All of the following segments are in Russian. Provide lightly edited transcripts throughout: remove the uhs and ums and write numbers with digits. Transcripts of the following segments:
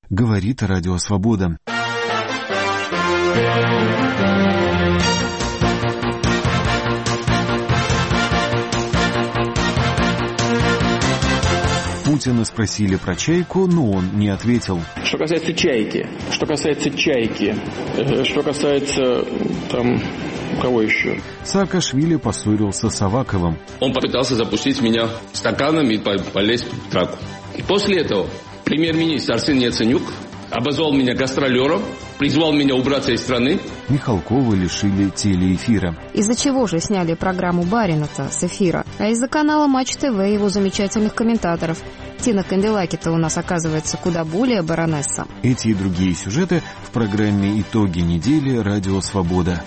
говорит Радио Свобода. Путина спросили про чайку, но он не ответил. Что касается чайки, что касается кого еще? Саакашвили поссорился с Аваковым. Он попытался запустить меня стаканом и полезть в драку. И после этого премьер-министр Арсен Яценюк обозвал меня гастролером, призвал меня убраться из страны. Михалкова лишили телеэфира. Из-за чего же сняли программу «Барина»-то с эфира? А из-за канала Матч ТВ и его замечательных комментаторов. Тина Канделаки-то у нас, оказывается, куда более баронесса. Эти и другие сюжеты в программе «Итоги недели» Радио Свобода.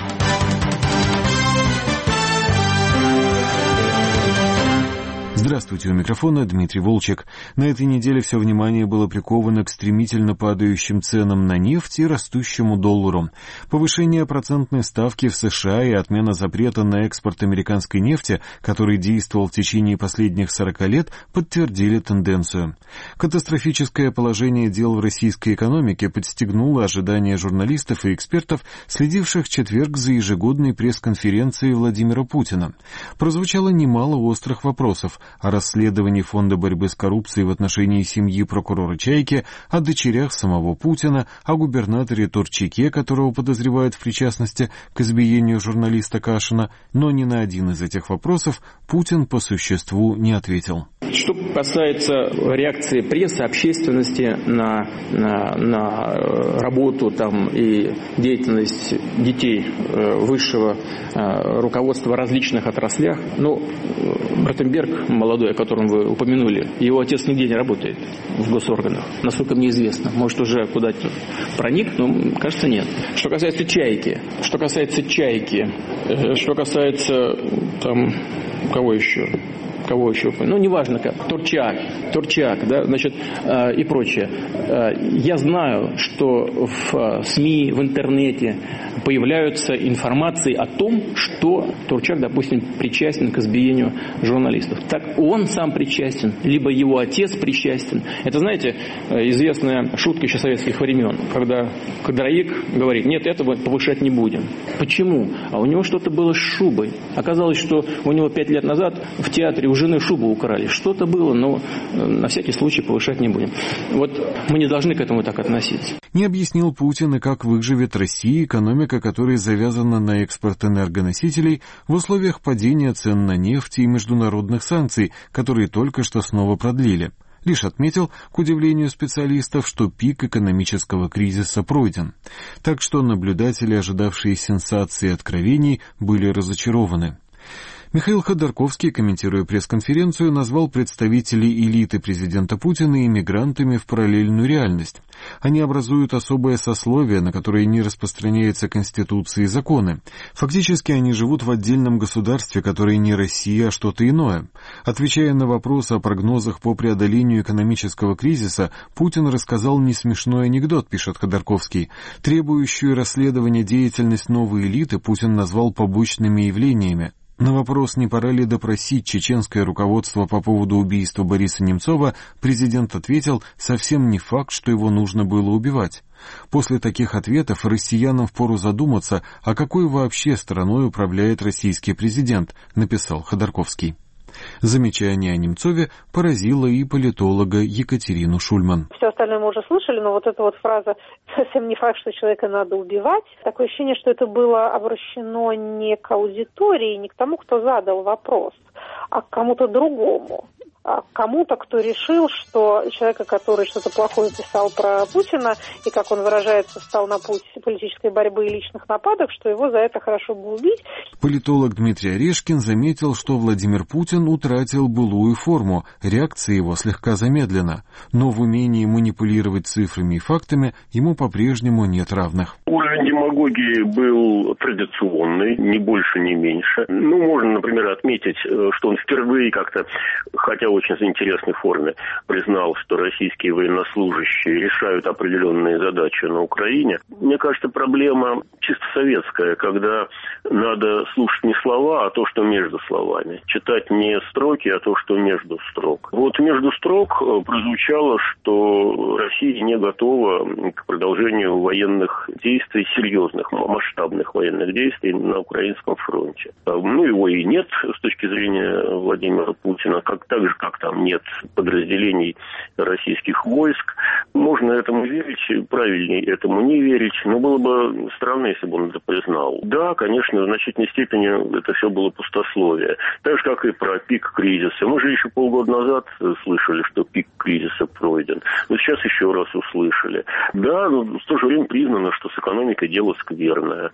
Здравствуйте, у микрофона Дмитрий Волчек. На этой неделе все внимание было приковано к стремительно падающим ценам на нефть и растущему доллару. Повышение процентной ставки в США и отмена запрета на экспорт американской нефти, который действовал в течение последних 40 лет, подтвердили тенденцию. Катастрофическое положение дел в российской экономике подстегнуло ожидания журналистов и экспертов, следивших в четверг за ежегодной пресс-конференцией Владимира Путина. Прозвучало немало острых вопросов о расследовании Фонда борьбы с коррупцией в отношении семьи прокурора Чайки, о дочерях самого Путина, о губернаторе Торчаке, которого подозревают в причастности к избиению журналиста Кашина, но ни на один из этих вопросов Путин по существу не ответил. Что касается реакции прессы, общественности на работу и деятельность детей высшего руководства в различных отраслях, Ротенберг, молодой, о котором вы упомянули, его отец нигде не работает в госорганах, насколько мне известно. Может, уже куда-то проник, но, кажется, нет. Что касается чайки, что касается кого еще, неважно как, Торчак, да, значит, и прочее. Я знаю, что в СМИ, в интернете появляются информации о том, что Торчак, допустим, причастен к избиению журналистов. Так он сам причастен, либо его отец причастен. Это, знаете, известная шутка еще советских времен, когда Кадроик говорит: нет, этого повышать не будем. Почему? А у него что-то было с шубой. Оказалось, что у него 5 лет назад в театре у жены шубу украли. Что-то было, но на всякий случай повышать не будем. Вот мы не должны к этому так относиться. Не объяснил Путин, и как выживет Россия, экономика которой завязана на экспорт энергоносителей в условиях падения цен на нефть и международных санкций, которые только что снова продлили. Лишь отметил, к удивлению специалистов, что пик экономического кризиса пройден. Так что наблюдатели, ожидавшие сенсаций и откровений, были разочарованы. Михаил Ходорковский, комментируя пресс-конференцию, назвал представителей элиты президента Путина иммигрантами в параллельную реальность. Они образуют особое сословие, на которое не распространяются конституции и законы. Фактически они живут в отдельном государстве, которое не Россия, а что-то иное. Отвечая на вопрос о прогнозах по преодолению экономического кризиса, Путин рассказал несмешной анекдот, пишет Ходорковский. Требующую расследования деятельность новой элиты Путин назвал побочными явлениями. На вопрос, не пора ли допросить чеченское руководство по поводу убийства Бориса Немцова, президент ответил: совсем не факт, что его нужно было убивать. После таких ответов россиянам впору задуматься, а какой вообще страной управляет российский президент, написал Ходорковский. Замечание о Немцове поразило и политолога Екатерину Шульман. Все остальное мы уже слышали, но вот эта вот фраза «совсем не факт, что человека надо убивать», такое ощущение, что это было обращено не к аудитории, не к тому, кто задал вопрос, а к кому-то другому. Кому-то, кто решил, что человека, который что-то плохое писал про Путина и, как он выражается, встал на путь политической борьбы и личных нападок, что его за это хорошо бы убить. Политолог Дмитрий Орешкин заметил, что Владимир Путин утратил былую форму, реакция его слегка замедлена, но в умении манипулировать цифрами и фактами ему по-прежнему нет равных. Уровень демагогии демагогии был традиционный, ни больше, ни меньше. Можно, например, отметить, что он впервые как-то, хотя в очень интересной форме, признал, что российские военнослужащие решают определенные задачи на Украине. Мне кажется, проблема чисто советская, когда надо слушать не слова, а то, что между словами. Читать не строки, а то, что между строк. Вот между строк прозвучало, что Россия не готова к продолжению военных действий, серьезных, масштабных военных действий на украинском фронте. Его и нет с точки зрения Владимира Путина, так же, как там нет подразделений российских войск. Можно этому верить, правильнее этому не верить, но было бы странно, если бы он это признал. Да, конечно, в значительной степени это все было пустословие. Так же, как и про пик кризиса. Мы же еще полгода назад слышали, что пик кризиса пройден. Но сейчас еще раз услышали. Да, но в то же время признано, что с экономикой дело скверное.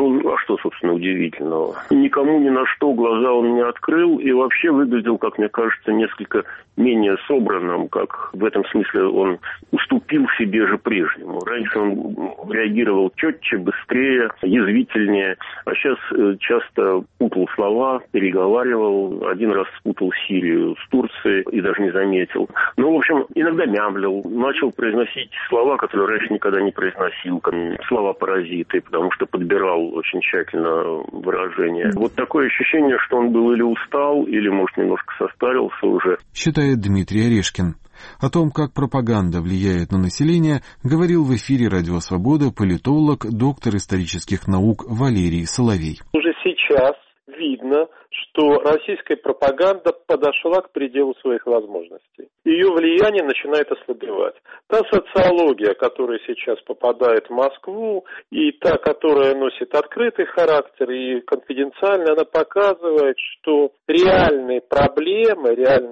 А что, собственно, удивительного? Никому ни на что глаза он не открыл и вообще выглядел, как мне кажется, несколько менее собранным, как в этом смысле он уступил себе же прежнему. Раньше он реагировал четче, быстрее, язвительнее, а сейчас часто путал слова, переговаривал, один раз спутал Сирию с Турцией и даже не заметил. В общем, иногда мямлил, начал произносить слова, которые раньше никогда не произносил, как слова-паразиты, потому что подбирал очень тщательно выражения. Вот такое ощущение, что он был или устал, или, может, немножко состарился уже. Считает Дмитрий Орешкин. О том, как пропаганда влияет на население, говорил в эфире «Радио Свобода» политолог, доктор исторических наук Валерий Соловей. Уже сейчас видно, что российская пропаганда подошла к пределу своих возможностей. Ее влияние начинает ослабевать. Та социология, которая сейчас попадает в Москву, и та, которая носит открытый характер и конфиденциальный, она показывает, что реальные проблемы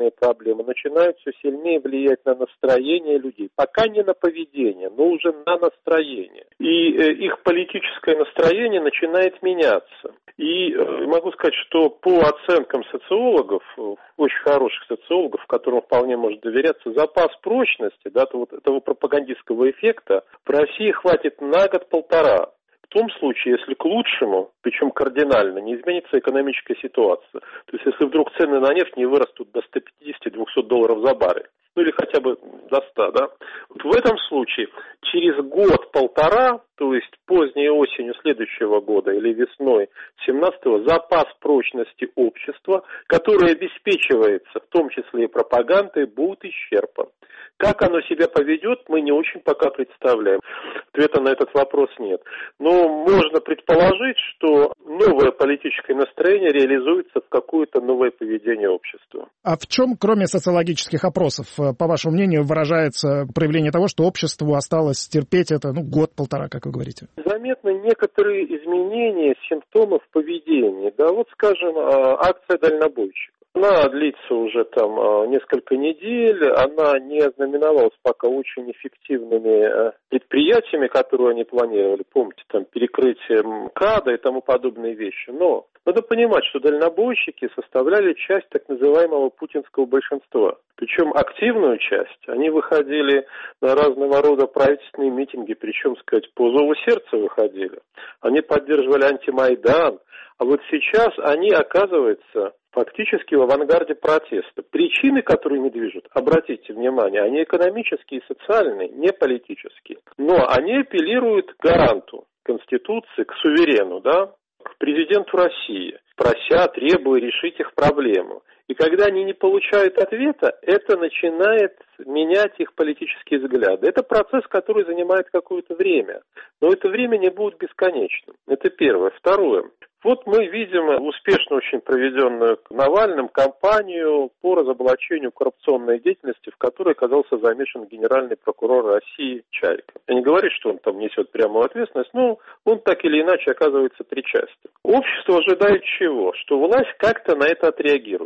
начинают все сильнее влиять на настроение людей. Пока не на поведение, но уже на настроение. И их политическое настроение начинает меняться. И могу сказать, что по оценкам социологов, очень хороших социологов, которым вполне может доверяться, запас прочности, этого пропагандистского эффекта в России хватит на год-полтора. В том случае, если к лучшему, причем кардинально, не изменится экономическая ситуация. То есть, если вдруг цены на нефть не вырастут до $150-200 за баррель. Или хотя бы до 100, да? В этом случае через год-полтора, то есть поздней осенью следующего года или весной 17-го, запас прочности общества, который обеспечивается в том числе и пропагандой, будет исчерпан. Как оно себя поведет, мы не очень пока представляем. Ответа на этот вопрос нет. Но можно предположить, что новое политическое настроение реализуется в какое-то новое поведение общества. А в чем, кроме социологических опросов, по вашему мнению, выражается проявление того, что обществу осталось терпеть это, год-полтора, как вы говорите? Заметны некоторые изменения симптомов поведения. Скажем, акция дальнобойщиков. Она длится уже несколько недель, она не ознаменовалась пока очень эффективными предприятиями, которые они планировали, помните, перекрытие МКАДа и тому подобные вещи. Но надо понимать, что дальнобойщики составляли часть так называемого путинского большинства. Причем активную часть. Они выходили на разного рода правительственные митинги, причем, по зову сердца выходили. Они поддерживали антимайдан. А вот сейчас они, оказывается, фактически в авангарде протеста. Причины, которые не движут, обратите внимание, они экономические и социальные, не политические. Но они апеллируют к гаранту Конституции, к суверену, к президенту России, прося, требуя решить их проблему. И когда они не получают ответа, это начинает менять их политические взгляды. Это процесс, который занимает какое-то время. Но это время не будет бесконечным. Это первое. Второе. Вот мы видим успешно очень проведенную Навальным кампанию по разоблачению коррупционной деятельности, в которой оказался замешан генеральный прокурор России Чайка. Я не говорю, что он несет прямую ответственность, но он так или иначе оказывается причастен. Общество ожидает чего? Что власть как-то на это отреагирует.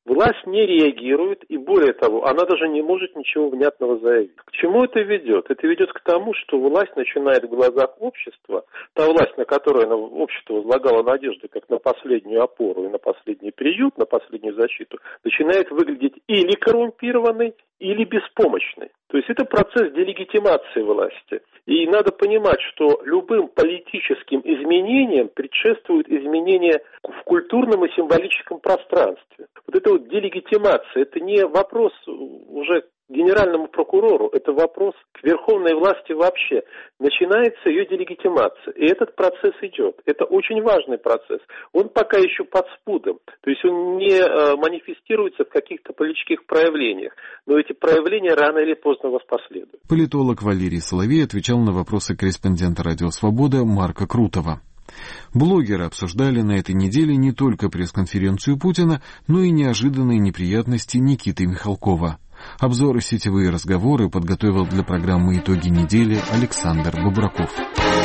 Власть не реагирует, и более того, она даже не может ничего внятного заявить. К чему это ведет? Это ведет к тому, что власть начинает в глазах общества, та власть, на которую общество возлагало надежды как на последнюю опору и на последний приют, на последнюю защиту, начинает выглядеть или коррумпированной, или беспомощной. То есть это процесс делегитимации власти. И надо понимать, что любым политическим изменениям предшествуют изменения в культурном и символическом пространстве. Вот эта вот делегитимация, это не вопрос уже генеральному прокурору, это вопрос к верховной власти вообще. Начинается ее делегитимация, и этот процесс идет. Это очень важный процесс. Он пока еще под спудом, то есть он не манифестируется в каких-то политических проявлениях, но эти проявления рано или поздно воспоследуют. Политолог Валерий Соловей отвечал на вопросы корреспондента «Радио Свобода» Марка Крутова. Блогеры обсуждали на этой неделе не только пресс-конференцию Путина, но и неожиданные неприятности Никиты Михалкова. Обзоры сетевые разговоры подготовил для программы «Итоги недели» Александр Бобраков.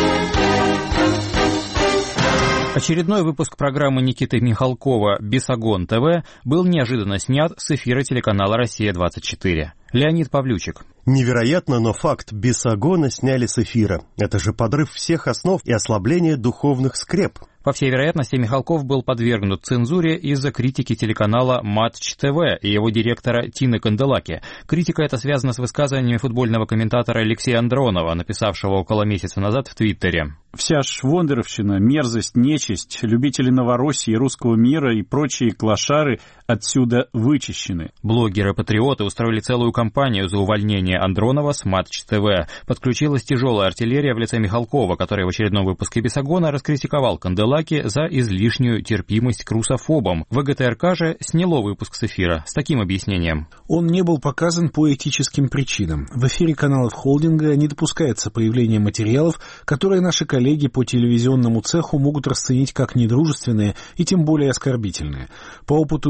Очередной выпуск программы Никиты Михалкова «Бесогон ТВ» был неожиданно снят с эфира телеканала «Россия-24». Леонид Павлючик. Невероятно, но факт: Бесогона сняли с эфира. Это же подрыв всех основ и ослабление духовных скреп. По всей вероятности, Михалков был подвергнут цензуре из-за критики телеканала Матч ТВ и его директора Тины Канделаки. Критика эта связана с высказываниями футбольного комментатора Алексея Андронова, написавшего около месяца назад в Твиттере. Вся швондеровщина, мерзость, нечисть, любители Новороссии, русского мира и прочие клошары отсюда вычищены. Блогеры-патриоты устроили целую кампанию за увольнение Андронова с Матч ТВ. Подключилась тяжелая артиллерия в лице Михалкова, который в очередном выпуске «Бесогона» раскритиковал Канделаки за излишнюю терпимость к русофобам. ВГТРК же сняло выпуск с эфира с таким объяснением. Он не был показан по этическим причинам. В эфире каналов холдинга не допускается появление материалов, которые наши коллеги по телевизионному цеху могут расценить как недружественные и тем более оскорбительные. По опыту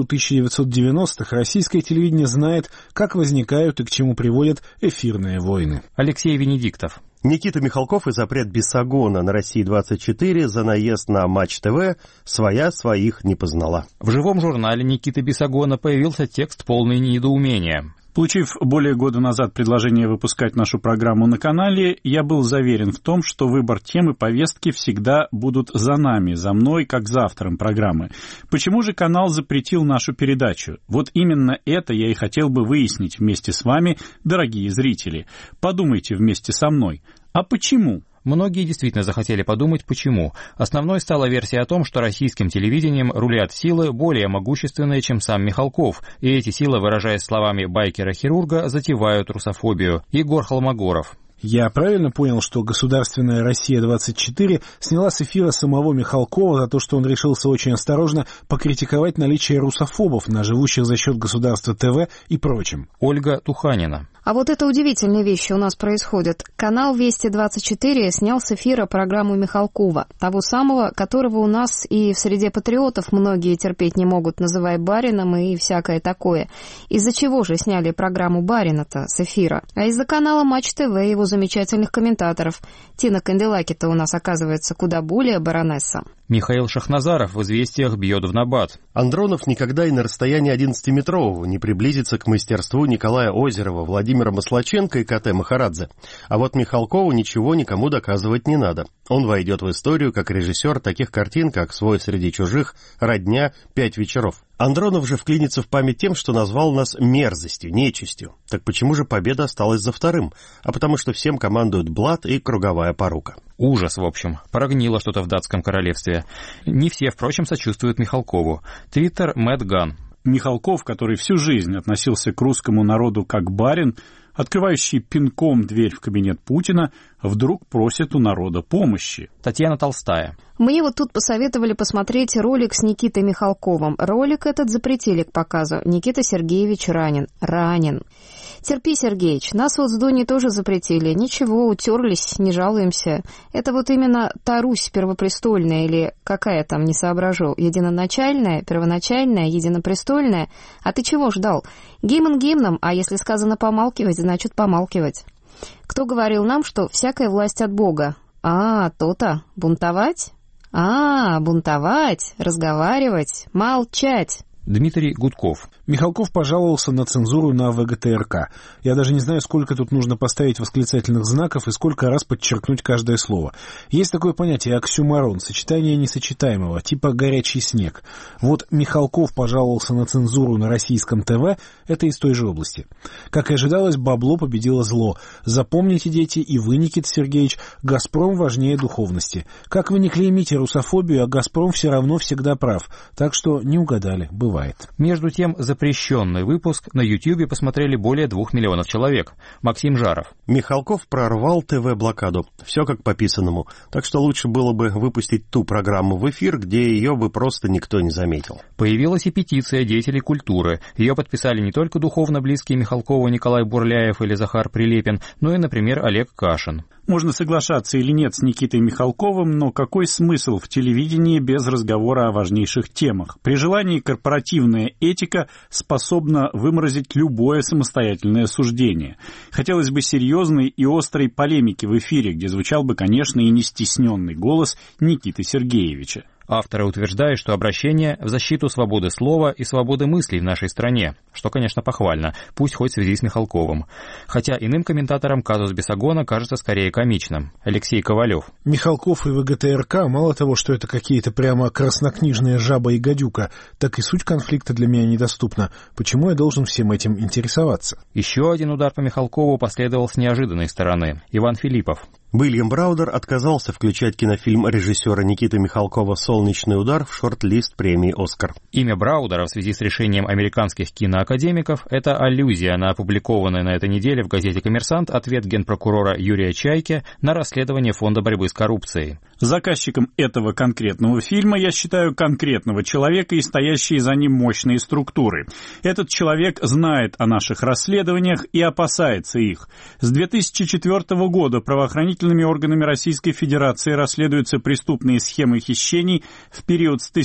1990-х российское телевидение знает, как возникают и к чему приводят эфирные войны. Алексей Венедиктов. Никита Михалков и запрет Бесогона на России-24 за наезд на Матч ТВ «Своя своих не познала». В живом журнале Никиты Бесогона появился текст полный недоумения. Получив более года назад предложение выпускать нашу программу на канале, я был заверен в том, что выбор темы повестки всегда будут за нами, за мной, как за автором программы. Почему же канал запретил нашу передачу? Вот именно это я и хотел бы выяснить вместе с вами, дорогие зрители. Подумайте вместе со мной. А почему? Многие действительно захотели подумать, почему. Основной стала версия о том, что российским телевидением рулят силы более могущественные, чем сам Михалков, и эти силы, выражаясь словами байкера-хирурга, затевают русофобию. Егор Холмогоров. Я правильно понял, что государственная «Россия-24» сняла с эфира самого Михалкова за то, что он решился очень осторожно покритиковать наличие русофобов на живущих за счет государства ТВ и прочем? Ольга Туханина. А вот это удивительные вещи у нас происходят. Канал «Вести-24» снял с эфира программу Михалкова, того самого, которого у нас и в среде патриотов многие терпеть не могут, называя барином и всякое такое. Из-за чего же сняли программу барина-то с эфира? А из-за канала Матч ТВ и его замечательных комментаторов. Тина Канделаки-то у нас, оказывается, куда более баронесса. Михаил Шахназаров в «Известиях» бьет в набат. Андронов никогда и на расстоянии 11-метрового не приблизится к мастерству Николая Озерова, Владимира Маслаченко и КТ Махарадзе. А вот Михалкову ничего никому доказывать не надо. Он войдет в историю как режиссер таких картин, как «Свой среди чужих», «Родня», «5 вечеров». Андронов же вклинится в память тем, что назвал нас мерзостью, нечистью. Так почему же победа осталась за вторым? А потому что всем командуют блат и круговая порука. Ужас, в общем. Прогнило что-то в датском королевстве. Не все, впрочем, сочувствуют Михалкову. Твиттер Мэтт Ган. Михалков, который всю жизнь относился к русскому народу как барин, открывающий пинком дверь в кабинет Путина, вдруг просит у народа помощи. Татьяна Толстая. Мне вот тут посоветовали посмотреть ролик с Никитой Михалковым. Ролик этот запретили к показу. Никита Сергеевич ранен. Терпи, Сергеич, нас вот с Доней тоже запретили. Ничего, утерлись, не жалуемся. Это вот именно та Русь первопрестольная или какая там, не соображу, единоначальная, первоначальная, единопрестольная. А ты чего ждал? Гимн гимном, а если сказано помалкивать, значит помалкивать. Кто говорил нам, что всякая власть от Бога? То-то. Бунтовать? Бунтовать, разговаривать, молчать. Дмитрий Гудков. Михалков пожаловался на цензуру на ВГТРК. Я даже не знаю, сколько тут нужно поставить восклицательных знаков и сколько раз подчеркнуть каждое слово. Есть такое понятие оксюморон, сочетание несочетаемого, типа горячий снег. Вот Михалков пожаловался на цензуру на российском ТВ, это из той же области. Как и ожидалось, бабло победило зло. Запомните, дети, и вы, Никита Сергеевич, «Газпром» важнее духовности. Как вы не клеймите русофобию, а «Газпром» все равно всегда прав. Так что не угадали, бывает. Между тем, запрещенный выпуск на Ютьюбе посмотрели более 2 миллионов человек. Максим Жаров. Михалков прорвал ТВ-блокаду. Все как по писанному. Так что лучше было бы выпустить ту программу в эфир, где ее бы просто никто не заметил. Появилась и петиция деятелей культуры. Ее подписали не только духовно близкие Михалкову Николай Бурляев или Захар Прилепин, но и, например, Олег Кашин. Можно соглашаться или нет с Никитой Михалковым, но какой смысл в телевидении без разговора о важнейших темах? При желании корпоративная этика способна выморозить любое самостоятельное суждение. Хотелось бы серьезной и острой полемики в эфире, где звучал бы, конечно, и нестесненный голос Никиты Сергеевича. Авторы утверждают, что обращение в защиту свободы слова и свободы мыслей в нашей стране, что, конечно, похвально, пусть хоть в связи с Михалковым. Хотя иным комментаторам казус Бесогона кажется скорее комичным. Алексей Ковалев. Михалков и ВГТРК мало того, что это какие-то прямо краснокнижные жаба и гадюка, так и суть конфликта для меня недоступна. Почему я должен всем этим интересоваться? Еще один удар по Михалкову последовал с неожиданной стороны. Иван Филиппов. Уильям Браудер отказался включать кинофильм режиссера Никиты Михалкова «Солнечный удар» в шорт-лист премии «Оскар». Имя Браудера в связи с решением американских киноакадемиков – это аллюзия на опубликованный на этой неделе в газете «Коммерсант» ответ генпрокурора Юрия Чайки на расследование Фонда борьбы с коррупцией. Заказчиком этого конкретного фильма я считаю конкретного человека и стоящие за ним мощные структуры. Этот человек знает о наших расследованиях и опасается их. С 2004 года правоохранительными органами Российской Федерации расследуются преступные схемы хищений в период с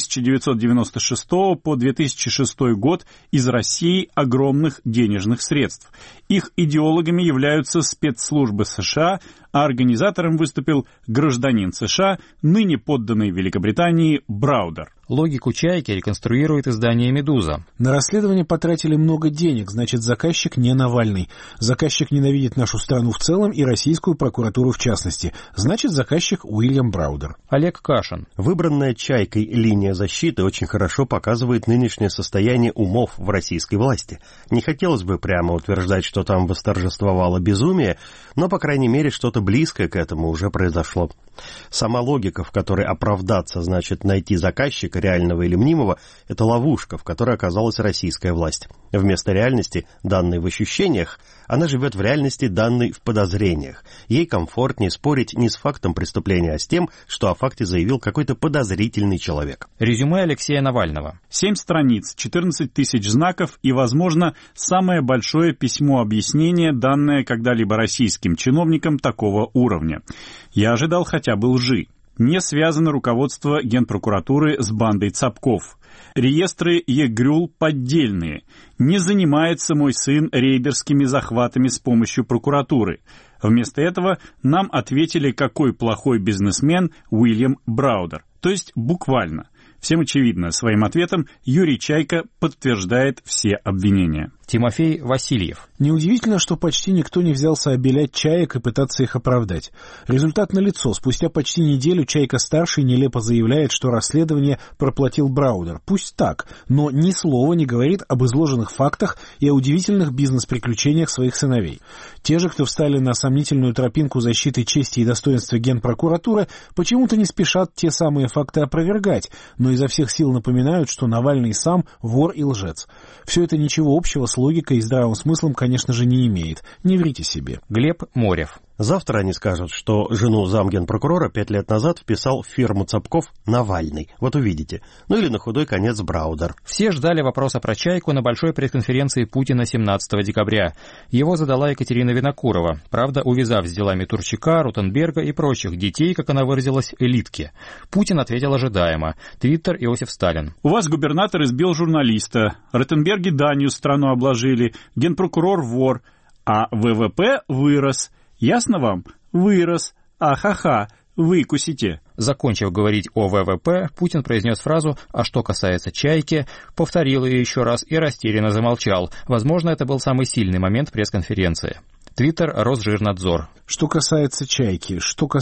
1996 по 2006 год из России огромных денежных средств. Их идеологами являются спецслужбы США, а организатором выступил гражданин США, ныне подданный Великобритании Браудер. Логику Чайки реконструирует издание «Медуза». На расследование потратили много денег, значит, заказчик не Навальный. Заказчик ненавидит нашу страну в целом и российскую прокуратуру в частности. Значит, заказчик Уильям Браудер. Олег Кашин. Выбранная Чайкой линия защиты очень хорошо показывает нынешнее состояние умов в российской власти. Не хотелось бы прямо утверждать, что там восторжествовало безумие, но, по крайней мере, что-то близкое к этому уже произошло. Сама логика, в которой оправдаться значит найти заказчика, реального или мнимого, это ловушка, в которой оказалась российская власть. Вместо реальности, данной в ощущениях, она живет в реальности, данной в подозрениях. Ей комфортнее спорить не с фактом преступления, а с тем, что о факте заявил какой-то подозрительный человек. Резюме Алексея Навального. 7 страниц, 14 тысяч знаков и, возможно, самое большое письмо объяснения, данное когда-либо российским чиновникам такого уровня. Я ожидал хотя бы лжи. Не связано руководство Генпрокуратуры с бандой Цапков. Реестры ЕГРЮЛ поддельные. Не занимается мой сын рейдерскими захватами с помощью прокуратуры. Вместо этого нам ответили, какой плохой бизнесмен Уильям Браудер. То есть буквально. Всем очевидно, своим ответом Юрий Чайка подтверждает все обвинения. Тимофей Васильев. Неудивительно, что почти никто не взялся обелять чаек и пытаться их оправдать. Результат налицо. Спустя почти неделю Чайка-старший нелепо заявляет, что расследование проплатил Браудер. Пусть так, но ни слова не говорит об изложенных фактах и о удивительных бизнес-приключениях своих сыновей. Те же, кто встали на сомнительную тропинку защиты чести и достоинства Генпрокуратуры, почему-то не спешат те самые факты опровергать, но изо всех сил напоминают, что Навальный сам вор и лжец. Все это ничего общего с логикой и здравым смыслом, конечно же, не имеет. Не врите себе. Глеб Морев. Завтра они скажут, что жену замгенпрокурора 5 лет назад вписал в фирму Цапков Навальный. Вот увидите. Ну или на худой конец Браудер. Все ждали вопроса про Чайку на большой пресс-конференции Путина 17 декабря. Его задала Екатерина Винокурова, правда, увязав с делами Турчака, Ротенберга и прочих детей, как она выразилась, элитки. Путин ответил ожидаемо. Твиттер Иосиф Сталин. У вас губернатор избил журналиста, Ротенберги данью страну обложили, генпрокурор вор, а ВВП вырос. Ясно вам? Вырос. Ахаха. выкусите. Закончив говорить о ВВП, Путин произнес фразу «а что касается «Чайки», повторил ее еще раз и растерянно замолчал. Возможно, это был самый сильный момент пресс-конференции. Твиттер, Росжирнадзор. Что касается «Чайки»,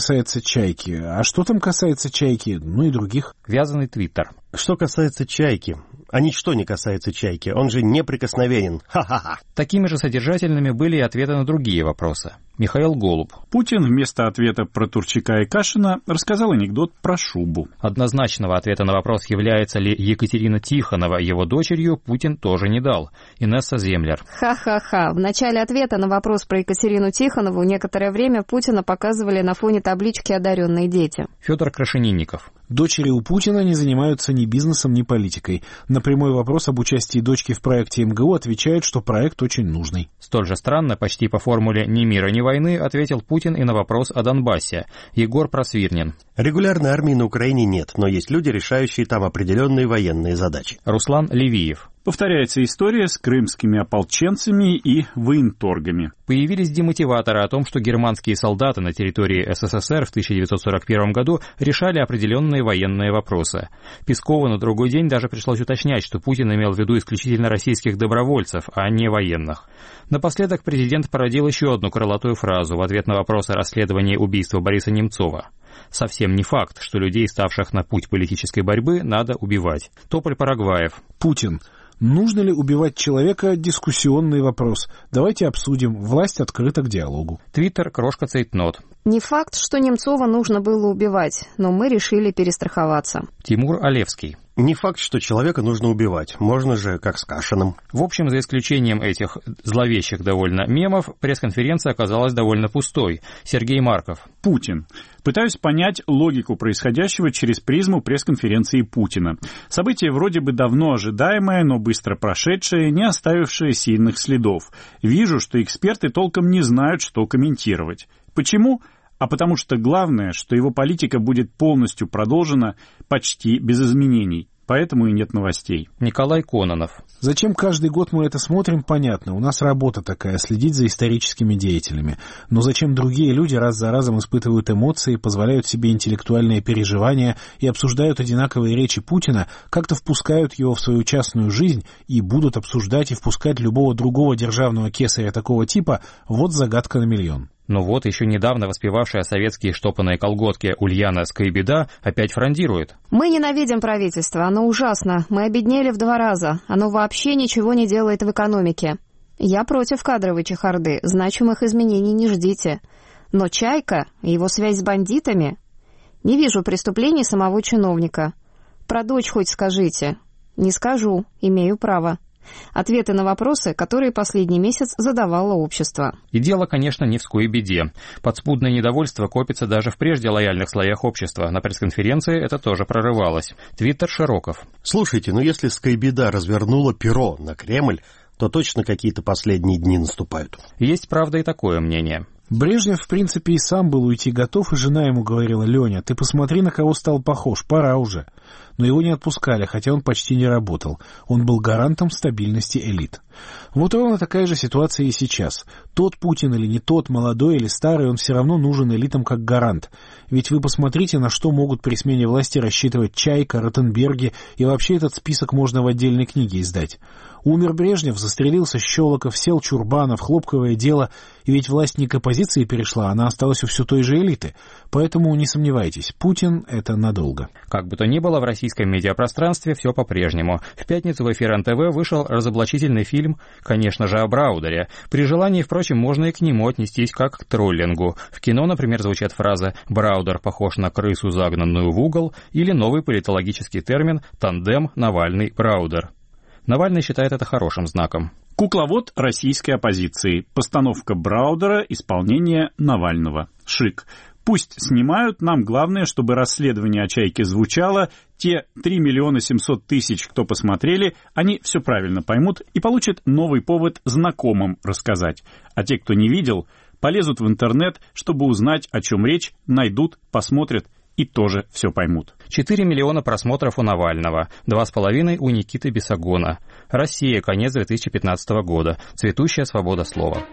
а что там касается «Чайки», ну и других? Вязаный Твиттер. Что касается «Чайки», а ничто не касается «Чайки», он же неприкосновенен. Ха-ха-ха. Такими же содержательными были и ответы на другие вопросы. Михаил Голуб. Путин вместо ответа про Турчака и Кашина рассказал анекдот про шубу. Однозначного ответа на вопрос, является ли Екатерина Тихонова его дочерью, Путин тоже не дал. Инесса Землер. Ха-ха-ха. В начале ответа на вопрос про Екатерину Тихонову некоторое время Путина показывали на фоне таблички «Одаренные дети». Федор Крашенинников. Дочери у Путина не занимаются ни бизнесом, ни политикой. На прямой вопрос об участии дочки в проекте МГУ отвечают, что проект очень нужный. Столь же странно, почти по формуле «ни мира, ни войны» ответил Путин и на вопрос о Донбассе. Егор Просвирнин. Регулярной армии на Украине нет, но есть люди, решающие там определенные военные задачи. Руслан Левиев. Повторяется история с крымскими ополченцами и военторгами. Появились демотиваторы о том, что германские солдаты на территории СССР в 1941 году решали определенные военные вопросы. Пескову на другой день даже пришлось уточнять, что Путин имел в виду исключительно российских добровольцев, а не военных. Напоследок президент породил еще одну крылатую фразу в ответ на вопрос о расследовании убийства Бориса Немцова. Совсем не факт, что людей, ставших на путь политической борьбы, надо убивать. Тополь Парагваев. Путин. Нужно ли убивать человека? Дискуссионный вопрос. Давайте обсудим. Власть открыта к диалогу. Твиттер, Крошка Цейтнот. Не факт, что Немцова нужно было убивать, но мы решили перестраховаться. Тимур Олевский. Не факт, что человека нужно убивать. Можно же, как с Кашиным. В общем, за исключением этих зловещих довольно мемов, пресс-конференция оказалась довольно пустой. Сергей Марков. Путин. Пытаюсь понять логику происходящего через призму пресс-конференции Путина. Событие вроде бы давно ожидаемое, но быстро прошедшее, не оставившее сильных следов. Вижу, что эксперты толком не знают, что комментировать. Почему? А потому что главное, что его политика будет полностью продолжена почти без изменений. Поэтому и нет новостей. Николай Кононов. Зачем каждый год мы это смотрим, понятно. У нас работа такая, следить за историческими деятелями. Но зачем другие люди раз за разом испытывают эмоции, позволяют себе интеллектуальные переживания и обсуждают одинаковые речи Путина, как-то впускают его в свою частную жизнь и будут обсуждать и впускать любого другого державного кесаря такого типа? Вот загадка на миллион. Ну вот, еще недавно воспевавшая советские штопанные колготки Ульяна Скайбеда опять фрондирует. Мы ненавидим правительство, оно ужасно. Мы обеднели в 2 раза. Оно вообще ничего не делает в экономике. Я против кадровой чехарды, значимых изменений не ждите. Но Чайка и его связь с бандитами? Не вижу преступлений самого чиновника. Про дочь хоть скажите. Не скажу, имею право. Ответы на вопросы, которые последний месяц задавало общество. И дело, конечно, не в Скайбеде. Подспудное недовольство копится даже в прежде лояльных слоях общества. На пресс-конференции это тоже прорывалось. Твиттер Широков. Слушайте, если Скайбеда развернула перо на Кремль, то точно какие-то последние дни наступают. Есть, правда, и такое мнение. Брежнев, в принципе, и сам был уйти готов, и жена ему говорила: «Леня, ты посмотри, на кого стал похож, пора уже». Но его не отпускали, хотя он почти не работал. Он был гарантом стабильности элит. Вот ровно такая же ситуация и сейчас. Тот Путин или не тот, молодой или старый, он все равно нужен элитам как гарант. Ведь вы посмотрите, на что могут при смене власти рассчитывать Чайка, Ротенберги, и вообще этот список можно в отдельной книге издать. Умер Брежнев, застрелился Щелоков, сел Чурбанов, хлопковое дело, и ведь власть не к оппозиции перешла, она осталась у все той же элиты. Поэтому не сомневайтесь, Путин — это надолго. Как бы то ни было, в российском медиапространстве все по-прежнему. В пятницу в эфир НТВ вышел разоблачительный фильм, конечно же, о Браудере. При желании, впрочем, можно и к нему отнестись как к троллингу. В кино, например, звучат фразы «Браудер похож на крысу, загнанную в угол», или новый политологический термин «тандем Навальный-Браудер». Навальный считает это хорошим знаком. Кукловод российской оппозиции. Постановка Браудера, исполнение Навального. Шик. Пусть снимают, нам главное, чтобы расследование о Чайке звучало. Те 3 700 000, кто посмотрели, они все правильно поймут и получат новый повод знакомым рассказать. А те, кто не видел, полезут в интернет, чтобы узнать, о чем речь, найдут, посмотрят и тоже все поймут. 4 миллиона просмотров у Навального, 2,5 у Никиты Бесогона. Россия, конец 2015 года. Цветущая свобода слова.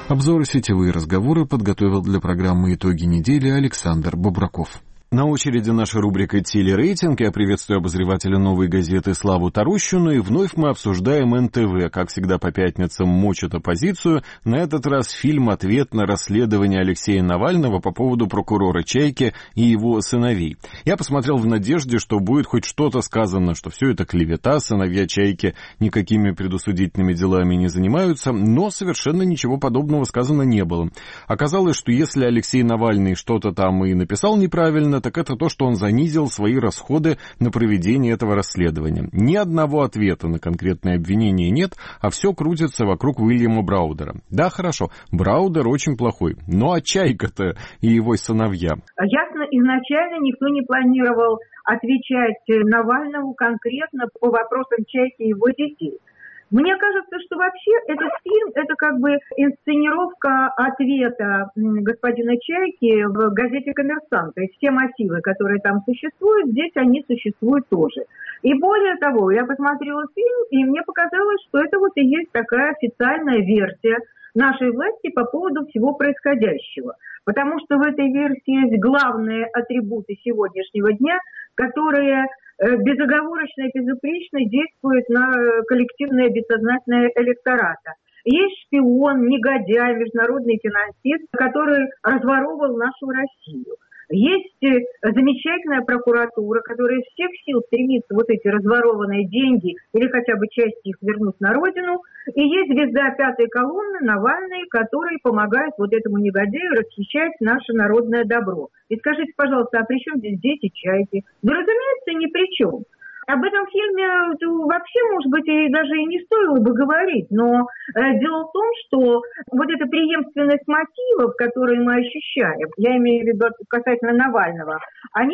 Обзоры сетевые разговоры подготовил для программы «Итоги недели» Александр Бобраков. На очереди наша рубрика «Телерейтинг». Я приветствую обозревателя «Новой газеты» Славу Тарущину. И вновь мы обсуждаем НТВ. Как всегда по пятницам мочат оппозицию. На этот раз фильм «Ответ на расследование Алексея Навального» по поводу прокурора Чайки и его сыновей. Я посмотрел в надежде, что будет хоть что-то сказано, что все это клевета, сыновья Чайки никакими предусудительными делами не занимаются, но совершенно ничего подобного сказано не было. Оказалось, что если Алексей Навальный что-то там и написал неправильно, так это то, что он занизил свои расходы на проведение этого расследования. Ни одного ответа на конкретное обвинение нет, а все крутится вокруг Уильяма Браудера. Да, хорошо, Браудер очень плохой, но а Чайка-то и его сыновья? Ясно, изначально никто не планировал отвечать Навальному конкретно по вопросам Чайки и его детей. Мне кажется, что вообще этот фильм – это как бы инсценировка ответа господина Чайки в газете «Коммерсант». То есть все мотивы, которые там существуют, здесь они существуют тоже. И более того, я посмотрела фильм, и мне показалось, что это вот и есть такая официальная версия нашей власти по поводу всего происходящего. Потому что в этой версии есть главные атрибуты сегодняшнего дня, которые безоговорочно и безупречно действует на коллективное бессознательное электората. Есть шпион, негодяй, международный финансист, который разворовывал нашу Россию. Есть замечательная прокуратура, которая из всех сил стремится вот эти разворованные деньги или хотя бы часть их вернуть на родину. И есть звезда пятой колонны Навальный, который помогает вот этому негодяю расхищать наше народное добро. И скажите, пожалуйста, а при чем здесь дети Чайки? Да, разумеется, ни при чем. Об этом фильме вообще, может быть, и даже и не стоило бы говорить, но дело в том, что вот эта преемственность мотивов, которые мы ощущаем, я имею в виду касательно Навального, они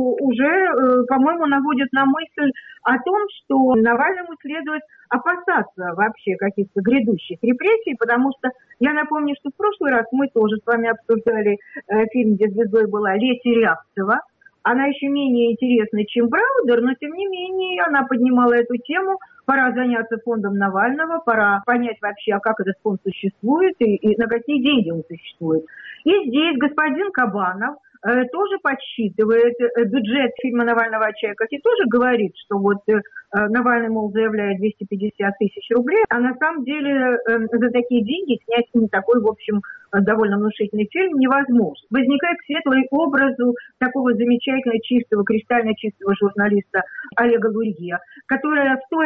уже, по-моему, наводят на мысль о том, что Навальному следует опасаться вообще каких-то грядущих репрессий, потому что я напомню, что в прошлый раз мы тоже с вами обсуждали фильм, где звездой была Леся Рябцева. Она еще менее интересна, чем Браудер, но тем не менее она поднимала эту тему. Пора заняться фондом Навального, пора понять вообще, а как этот фонд существует и на какие деньги он существует. И здесь господин Кабанов тоже подсчитывает бюджет фильма «Навального о Чайках» и тоже говорит, что вот Навальный, мол, заявляет 250 тысяч рублей, а на самом деле за такие деньги снять не такой, в общем, довольно внушительный фильм невозможно. Возникает светлый образ такого замечательно чистого, кристально чистого журналиста Олега Лурье, который,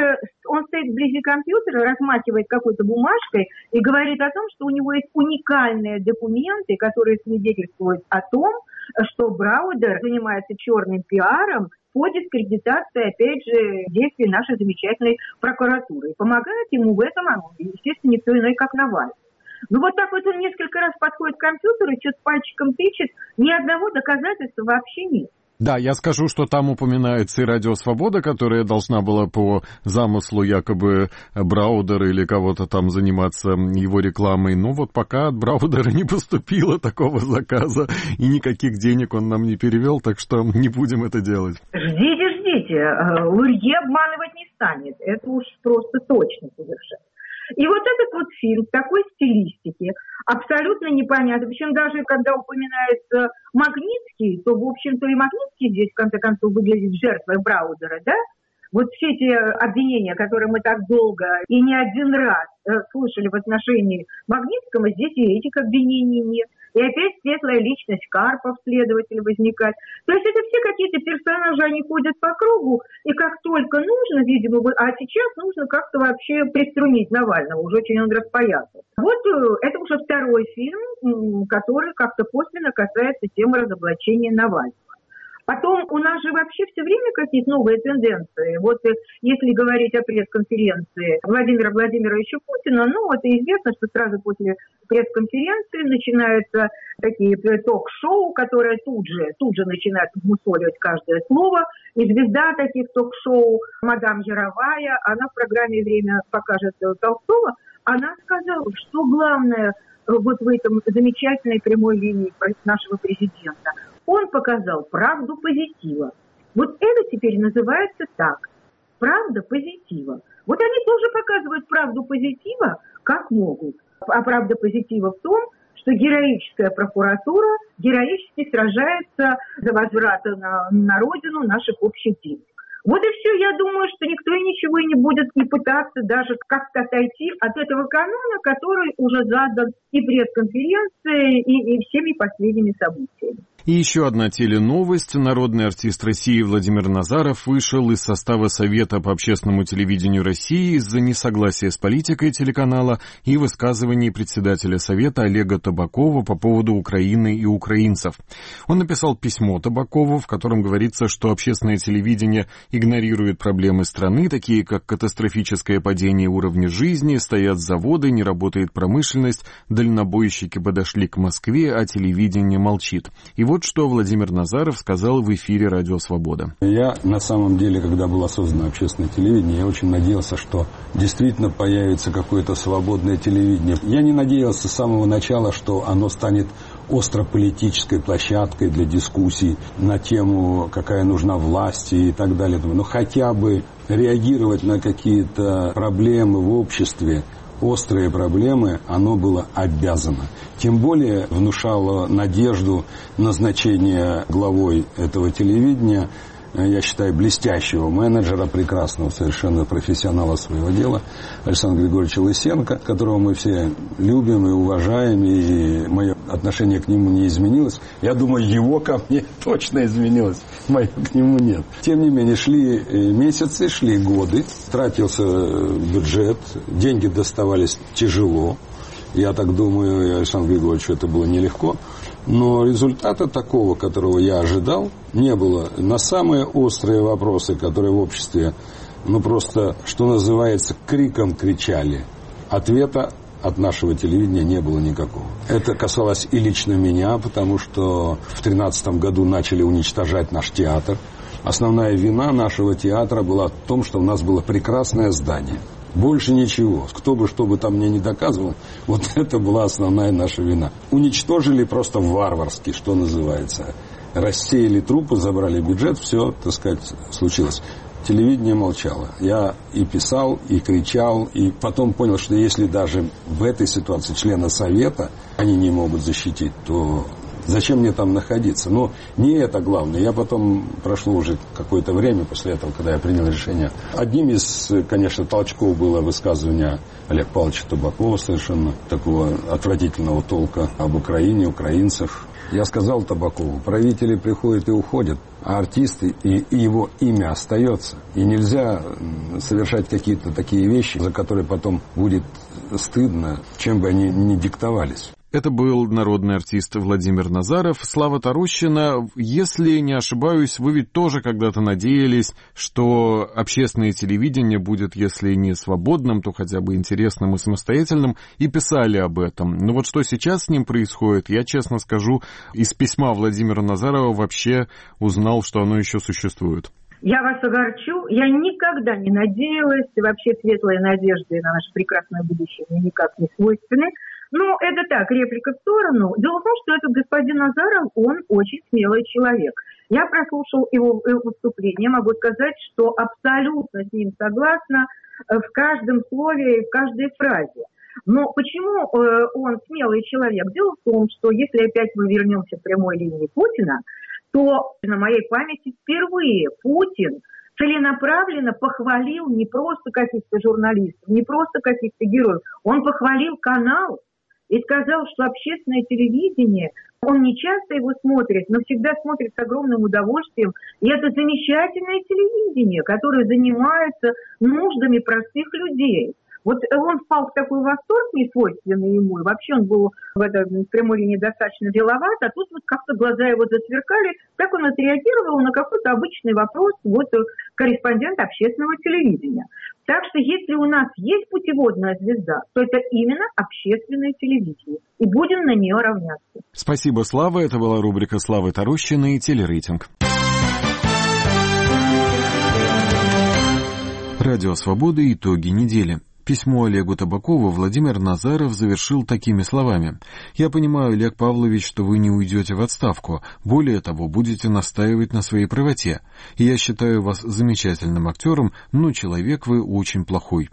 он стоит вблизи компьютера, размахивает какой-то бумажкой и говорит о том, что у него есть уникальные документы, которые свидетельствуют о том, что Браудер занимается черным пиаром по дискредитации, опять же, действий нашей замечательной прокуратуры. И помогает ему в этом, естественно, никто иной, как Навальный. Ну вот так вот он несколько раз подходит к компьютеру и что-то пальчиком тычет, ни одного доказательства вообще нет. Да, я скажу, что там упоминается и «Радио Свобода», которая должна была по замыслу якобы Браудера или кого-то там заниматься его рекламой. Но вот пока от Браудера не поступило такого заказа, и никаких денег он нам не перевел, так что не будем это делать. Ждите. Лурье обманывать не станет. Это уж просто точно совершенно. И вот этот вот фильм в такой стилистике абсолютно непонятно. Причем даже когда упоминается Магнитский, то, в общем-то, и Магнитский здесь, в конце концов, выглядит жертвой Браудера, да? Вот все эти обвинения, которые мы так долго и не один раз слышали в отношении Магнитского, здесь и этих обвинений нет. И опять светлая личность Карпов, следователь, возникает. То есть это все какие-то персонажи, они ходят по кругу, и как только нужно, видимо, а сейчас нужно как-то вообще приструнить Навального, уже очень он распоясался. Вот это уже второй фильм, который как-то косвенно касается темы разоблачения Навального. Потом у нас же вообще все время какие-то новые тенденции. Вот если говорить о пресс-конференции Владимира Владимировича Путина, ну вот известно, что сразу после пресс-конференции начинаются такие ток-шоу, которые тут же начинают мусоливать каждое слово. И звезда таких ток-шоу, мадам Яровая, она в программе «Время покажет» Толстого, она сказала, что главное вот в этом замечательной прямой линии нашего президента – он показал правду позитива. Вот это теперь называется так. Правда позитива. Вот они тоже показывают правду позитива, как могут. А правда позитива в том, что героическая прокуратура героически сражается за возврат на родину наших общих денег. Вот и все. Я думаю, что никто и ничего и не будет и пытаться даже как-то отойти от этого канона, который уже задан и пресс-конференцией, и всеми последними событиями. И еще одна теленовость. Народный артист России Владимир Назаров вышел из состава Совета по общественному телевидению России из-за несогласия с политикой телеканала и высказываний председателя Совета Олега Табакова по поводу Украины и украинцев. Он написал письмо Табакову, в котором говорится, что общественное телевидение игнорирует проблемы страны, такие как катастрофическое падение уровня жизни, стоят заводы, не работает промышленность, дальнобойщики подошли к Москве, а телевидение молчит. И вот что Владимир Назаров сказал в эфире «Радио Свобода». Я, на самом деле, когда было создано общественное телевидение, я очень надеялся, что действительно появится какое-то свободное телевидение. Я не надеялся с самого начала, что оно станет острополитической площадкой для дискуссий на тему, какая нужна власть и так далее. Но хотя бы реагировать на какие-то проблемы в обществе, острые проблемы, оно было обязано. Тем более внушало надежду назначение главой этого телевидения, я считаю, блестящего менеджера, прекрасного совершенно профессионала своего дела, Александра Григорьевича Лысенко, которого мы все любим и уважаем, и мое отношение к нему не изменилось. Я думаю, его ко мне точно изменилось, мое к нему нет. Тем не менее, шли месяцы, шли годы, тратился бюджет, деньги доставались тяжело. Я так думаю, Александру Григорьевичу это было нелегко. Но результата такого, которого я ожидал, не было. На самые острые вопросы, которые в обществе, просто, что называется, криком кричали, ответа от нашего телевидения не было никакого. Это касалось и лично меня, потому что в 2013 году начали уничтожать наш театр. Основная вина нашего театра была в том, что у нас было прекрасное здание. Больше ничего. Кто бы что бы там мне не доказывал, вот это была основная наша вина. Уничтожили просто варварски, что называется. Рассеяли трупы, забрали бюджет, все, так сказать, случилось. Телевидение молчало. Я и писал, и кричал, и потом понял, что если даже в этой ситуации члены Совета они не могут защитить, то зачем мне там находиться? Но не это главное. Я потом, прошло уже какое-то время после этого, когда я принял решение. Одним из, конечно, толчков было высказывание Олега Павловича Табакова, совершенно такого отвратительного толка об Украине, украинцах. Я сказал Табакову, правители приходят и уходят, а артисты и его имя остается. И нельзя совершать какие-то такие вещи, за которые потом будет стыдно, чем бы они ни диктовались. Это был народный артист Владимир Назаров. Слава Тарущина, если не ошибаюсь, вы ведь тоже когда-то надеялись, что общественное телевидение будет, если не свободным, то хотя бы интересным и самостоятельным, и писали об этом. Но вот что сейчас с ним происходит, я честно скажу, из письма Владимира Назарова вообще узнал, что оно еще существует. Я вас огорчу, я никогда не надеялась, вообще светлые надежды на наше прекрасное будущее мне никак не свойственны. Но это так, реплика в сторону. Дело в том, что этот господин Назаров, он очень смелый человек. Я прослушал его выступление, могу сказать, что абсолютно с ним согласна в каждом слове и в каждой фразе. Но почему он смелый человек? Дело в том, что если опять мы вернемся к прямой линии Путина, то на моей памяти впервые Путин целенаправленно похвалил не просто каких-то журналистов, не просто каких-то героев, он похвалил канал и сказал, что общественное телевидение, он не часто его смотрит, но всегда смотрит с огромным удовольствием. И это замечательное телевидение, которое занимается нуждами простых людей. Вот он впал в такой восторг, не свойственный ему, и вообще он был в этой прямой линии достаточно деловат, а тут вот как-то глаза его засверкали, так он отреагировал на какой-то обычный вопрос вот корреспондент общественного телевидения. Так что если у нас есть путеводная звезда, то это именно общественное телевидение, и будем на нее равняться. Спасибо, Слава. Это была рубрика Славы Тарущиной «Телерейтинг». Радио Свобода. Итоги недели. Письмо Олегу Табакову Владимир Назаров завершил такими словами. «Я понимаю, Олег Павлович, что вы не уйдете в отставку. Более того, будете настаивать на своей правоте. И я считаю вас замечательным актером, но человек вы очень плохой».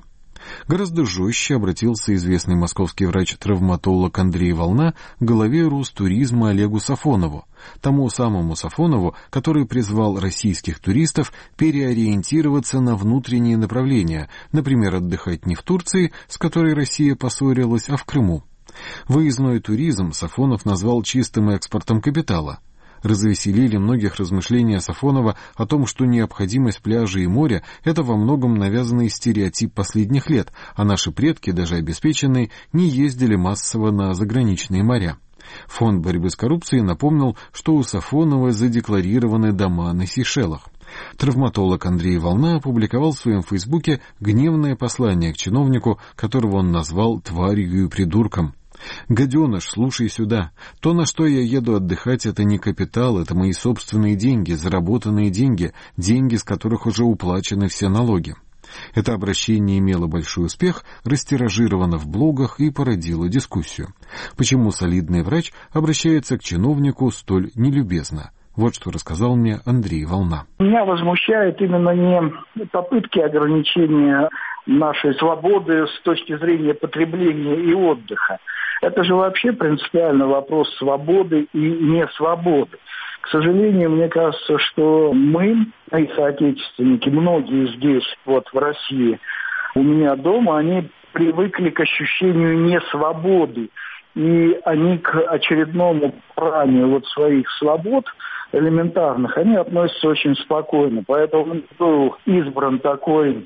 Гораздо жестче обратился известный московский врач-травматолог Андрей Волна к главе Ростуризма Олегу Сафонову, тому самому Сафонову, который призвал российских туристов переориентироваться на внутренние направления, например, отдыхать не в Турции, с которой Россия поссорилась, а в Крыму. Выездной туризм Сафонов назвал чистым экспортом капитала. Развеселили многих размышления Сафонова о том, что необходимость пляжа и моря – это во многом навязанный стереотип последних лет, а наши предки, даже обеспеченные, не ездили массово на заграничные моря. Фонд борьбы с коррупцией напомнил, что у Сафонова задекларированы дома на Сейшелах. Травматолог Андрей Волна опубликовал в своем фейсбуке гневное послание к чиновнику, которого он назвал тварью и придурком. «Гаденыш, слушай сюда. То, на что я еду отдыхать, это не капитал, это мои собственные деньги, заработанные деньги, деньги, с которых уже уплачены все налоги». Это обращение имело большой успех, растиражировано в блогах и породило дискуссию. Почему солидный врач обращается к чиновнику столь нелюбезно? Вот что рассказал мне Андрей Волна. Меня возмущает именно не попытки ограничения нашей свободы с точки зрения потребления и отдыха. Это же вообще принципиально вопрос свободы и несвободы. К сожалению, мне кажется, что мы, мои соотечественники, многие здесь, вот в России, у меня дома, они привыкли к ощущению несвободы. И они к очередному пранию вот своих свобод элементарных, они относятся очень спокойно. Поэтому был избран такой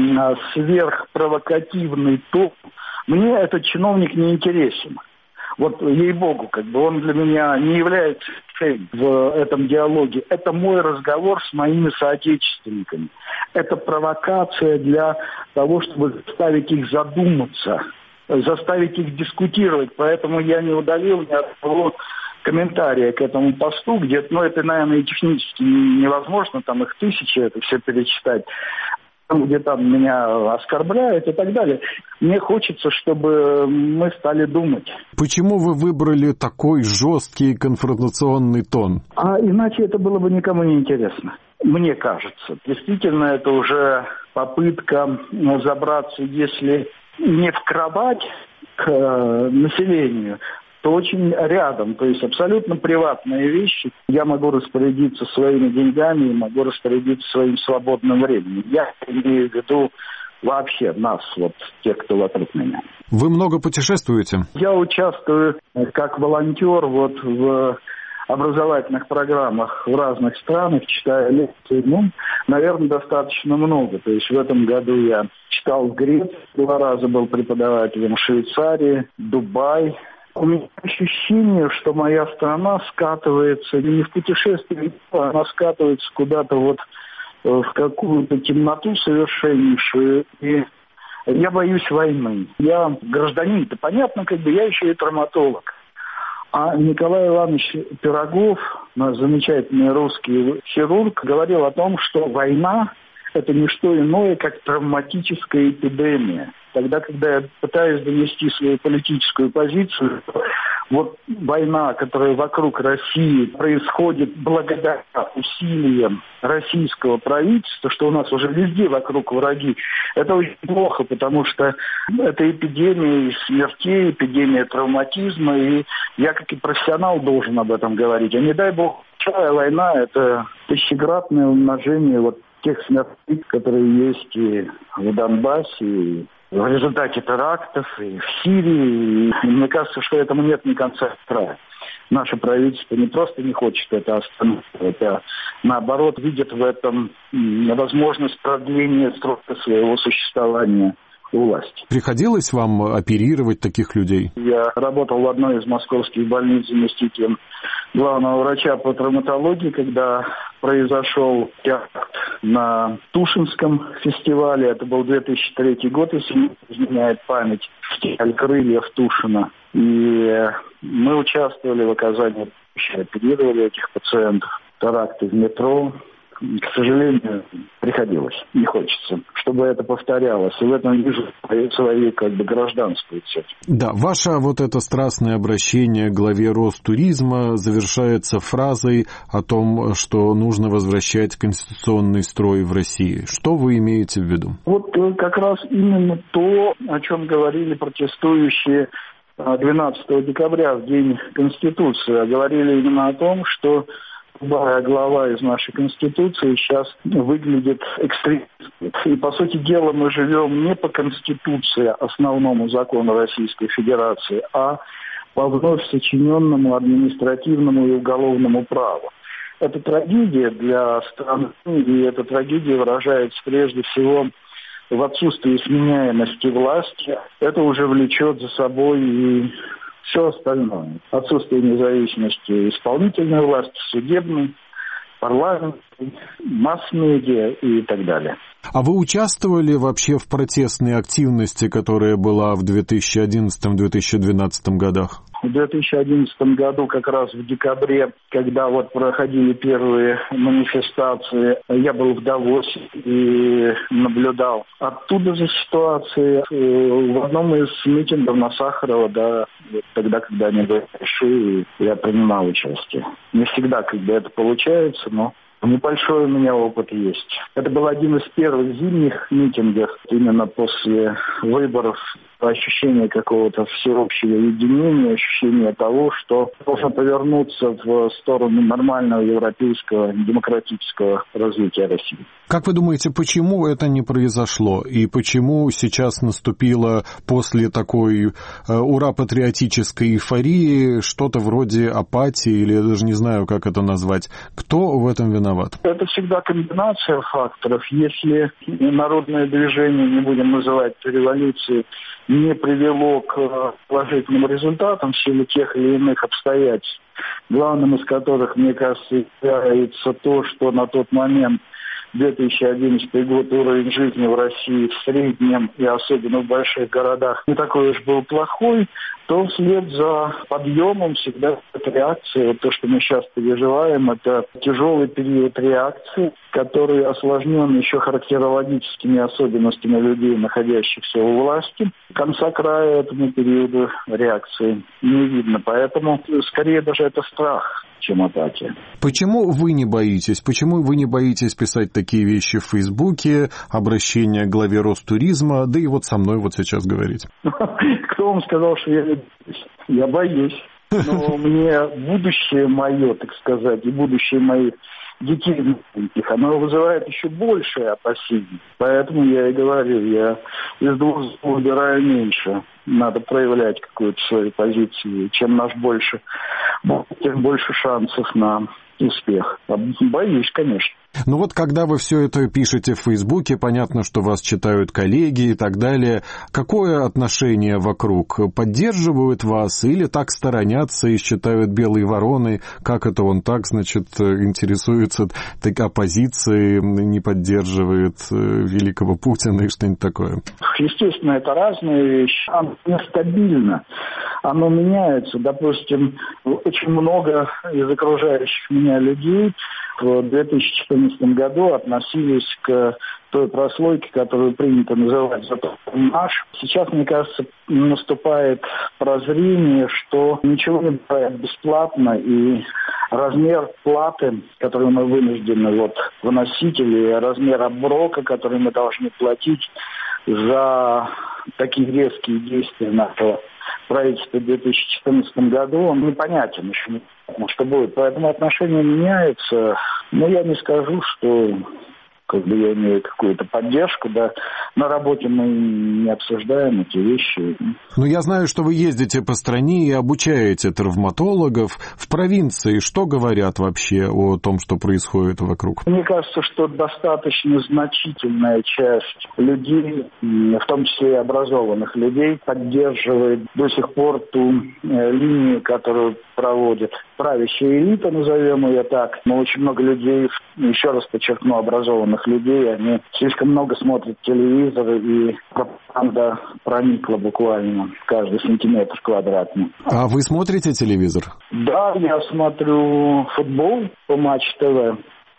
сверхпровокативный тон. Мне этот чиновник не интересен. Вот ей-богу, он для меня не является целью в этом диалоге. Это мой разговор с моими соотечественниками. Это провокация для того, чтобы заставить их задуматься, заставить их дискутировать. Поэтому я не удалил ни одного комментария к этому посту, где, это, наверное, и технически невозможно, там их тысячи, это все перечитать, где там меня оскорбляют и так далее. Мне хочется, чтобы мы стали думать. Почему вы выбрали такой жесткий конфронтационный тон? А иначе это было бы никому не интересно. Мне кажется. Действительно, это уже попытка забраться, если не в кровать к населению, то очень рядом, то есть абсолютно приватные вещи. Я могу распорядиться своими деньгами и могу распорядиться своим свободным временем. Я имею в виду вообще нас, тех, кто вокруг меня. Вы много путешествуете? Я участвую как волонтер в образовательных программах в разных странах, читаю лекции, наверное, достаточно много. То есть в этом году я читал в Греции, 2 раза был преподавателем в Швейцарии, Дубай. У меня ощущение, что моя страна скатывается не в путешествие, она скатывается куда-то в какую-то темноту совершеннейшую. И я боюсь войны. Я гражданин-то, понятно, я еще и травматолог. А Николай Иванович Пирогов, наш замечательный русский хирург, говорил о том, что война – это не что иное, как травматическая эпидемия. Тогда, когда я пытаюсь донести свою политическую позицию, война, которая вокруг России происходит благодаря усилиям российского правительства, что у нас уже везде вокруг враги, это очень плохо, потому что это эпидемия смертей, эпидемия травматизма, и я, как и профессионал, должен об этом говорить. А не дай бог, война – это тысячекратное умножение тех смертей, которые есть и в Донбассе, и в результате терактов, и в Сирии. И мне кажется, что этому нет ни конца ни края. Наше правительство не просто не хочет это остановить, а наоборот видит в этом возможность продления срока своего существования у власти. Приходилось вам оперировать таких людей? Я работал в одной из московских больниц заместителем главного врача по травматологии, когда произошел теракт на Тушинском фестивале. Это был 2003 год, если не изменяет память, фестиваль «Крыльев» Тушина. И мы участвовали в оказании помощи, оперировали этих пациентов. Теракты в метро, к сожалению, приходилось. Не хочется, чтобы это повторялось. И в этом вижу свои гражданскую цель. Да, ваше вот это страстное обращение к главе Ростуризма завершается фразой о том, что нужно возвращать конституционный строй в России. Что вы имеете в виду? Вот как раз именно то, о чем говорили протестующие 12 декабря, в День Конституции. Говорили именно о том, что любая глава из нашей Конституции сейчас выглядит экстремистской. И, по сути дела, мы живем не по Конституции, основному закону Российской Федерации, а по вновь сочиненному административному и уголовному праву. Это трагедия для страны, и эта трагедия выражается прежде всего в отсутствии сменяемости власти. Это уже влечет за собой и все остальное. Отсутствие независимости исполнительной власти, судебной, парламентской, масс-медиа и так далее. А вы участвовали вообще в протестной активности, которая была в 2011-2012 годах? В 2011 году, как раз в декабре, когда проходили первые манифестации, я был в Давосе и наблюдал оттуда за ситуацией. В одном из митингов на Сахарова, тогда, когда они были большие, я принимал участие. Не всегда, это получается, но небольшой у меня опыт есть. Это был один из первых зимних митингов, именно после выборов, ощущение какого-то всеобщего единения, ощущение того, что должно повернуться в сторону нормального европейского демократического развития России. Как вы думаете, почему это не произошло? И почему сейчас наступило после такой ура-патриотической эйфории что-то вроде апатии, или я даже не знаю, как это назвать? Кто в этом виноват? Это всегда комбинация факторов. Если народное движение, не будем называть революцией, не привело к положительным результатам в силу тех или иных обстоятельств, главным из которых, мне кажется, является то, что на тот момент 2011 год уровень жизни в России в среднем и особенно в больших городах не такой уж был плохой, то вслед за подъемом всегда эта реакция, то, что мы сейчас переживаем, это тяжелый период реакции, который осложнен еще характерологическими особенностями людей, находящихся у власти. Конца края этому периоду реакции не видно, поэтому скорее даже это страх, чем апатия. Почему вы не боитесь? Почему вы не боитесь писать такие вещи в Фейсбуке, обращение к главе Ростуризма, да и со мной сейчас говорить? Кто вам сказал, что я не боюсь? Я боюсь. Но мне будущее мое, так сказать, и будущее моих детей, оно вызывает еще большее опасение. Поэтому я и говорю, я из двух выбираю меньше. Надо проявлять какую-то свою позицию. Чем нас больше, тем больше шансов на успех. Боюсь, конечно. Когда вы все это пишете в Фейсбуке, понятно, что вас читают коллеги и так далее. Какое отношение вокруг? Поддерживают вас или так сторонятся и считают белой вороной? Как это он так, интересуется оппозицией, не поддерживает великого Путина и что-нибудь такое? Естественно, это разные вещи. Оно нестабильно. Оно меняется. Допустим, очень много из окружающих меня людей в 2014 году относились к той прослойке, которую принято называть «Западный наш». Сейчас, мне кажется, наступает прозрение, что ничего не бывает бесплатно, и размер платы, которую мы вынуждены выносить, или размер оброка, который мы должны платить за такие резкие действия нашего правительства в 2014 году, он непонятен еще, не понятно, что будет. Поэтому отношения меняются. Но я не скажу, что я имею какую-то поддержку, на работе мы не обсуждаем эти вещи. Я знаю, что вы ездите по стране и обучаете травматологов. В провинции что говорят вообще о том, что происходит вокруг? Мне кажется, что достаточно значительная часть людей, в том числе и образованных людей, поддерживает до сих пор ту линию, которую проводит правящая элита, назовем ее так. Но очень много людей, еще раз подчеркну, образованных людей, они слишком много смотрят телевизор, и пропаганда проникла буквально в каждый сантиметр квадратный. А вы смотрите телевизор? Да, я смотрю футбол по Матч ТВ.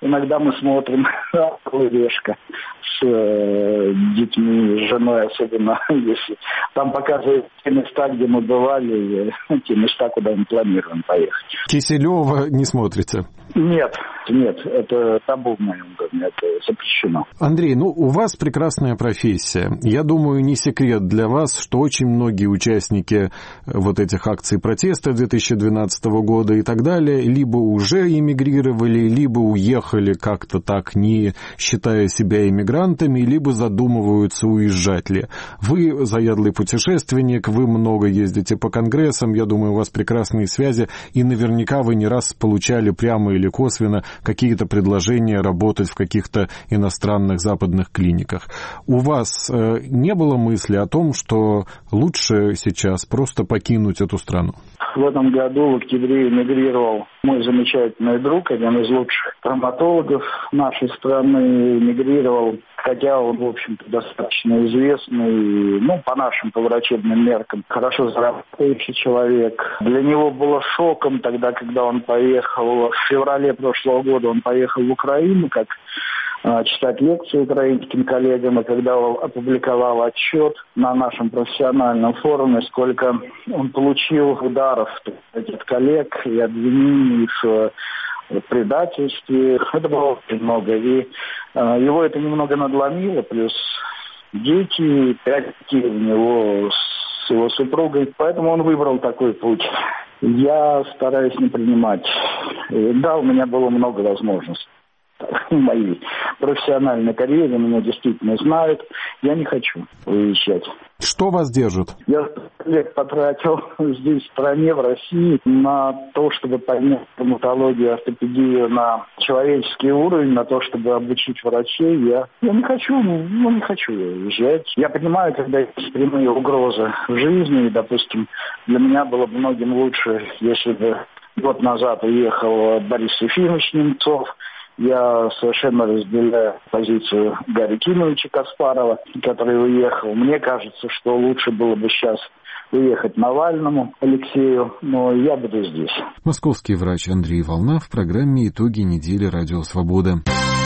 иногда мы смотрим «Решка» с детьми, с женой, особенно если там показывают те места, где мы бывали, те места, куда мы планируем поехать. Киселева не смотрится? Нет, это табу в моем доме, это запрещено. Андрей, у вас прекрасная профессия. Я думаю, не секрет для вас, что очень многие участники вот этих акций протеста 2012 года и так далее либо уже эмигрировали, либо уехали как-то так, не считая себя эмигрантами, либо задумываются, уезжать ли. Вы заядлый путешественник, вы много ездите по конгрессам, я думаю, у вас прекрасные связи, и наверняка вы не раз получали прямо или косвенно какие-то предложения работать в каких-то иностранных западных клиниках. У вас не было мысли о том, что лучше сейчас просто покинуть эту страну? В этом году в октябре эмигрировал мой замечательный друг, один из лучших травматологов нашей страны, эмигрировал, хотя он, в общем-то, достаточно известный, по нашим, по врачебным меркам, хорошо зарабатывающий человек. Для него было шоком тогда, когда он поехал, в феврале прошлого года он поехал в Украину, как читать лекции украинским коллегам, и когда он опубликовал отчет на нашем профессиональном форуме, сколько он получил ударов от коллег и обвинений в предательстве, это было очень много. И его это немного надломило, плюс дети, 5 детей у него с его супругой, поэтому он выбрал такой путь. Я стараюсь не принимать. Да, у меня было много возможностей. В моей профессиональной карьере меня действительно знают. Я не хочу уезжать. Что вас держит? Я лет потратил здесь, в стране, в России, на то, чтобы поднять травматологию, ортопедию на человеческий уровень, на то, чтобы обучить врачей. Я не хочу уезжать. Я понимаю, когда есть прямые угрозы в жизни, и, допустим, для меня было бы многим лучше, если бы год назад уехал Борис Ефимович Немцов. Я совершенно разделяю позицию Гарри Кимовича Каспарова, который уехал. Мне кажется, что лучше было бы сейчас уехать Навальному Алексею, но я буду здесь. Московский врач Андрей Волна в программе «Итоги недели Радио Свобода».